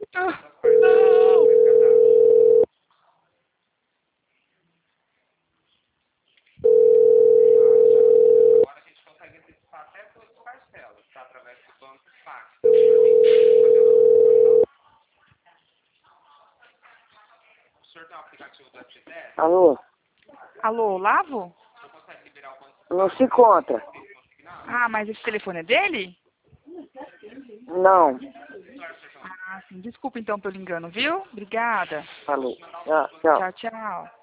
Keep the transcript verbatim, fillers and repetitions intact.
Ah, não. Alô? Alô, Olavo? Não se encontra. Ah, mas esse telefone é dele? Não. Ah, sim. Desculpa então pelo engano, viu? Obrigada. Falou. Tchau, tchau. Tchau, tchau.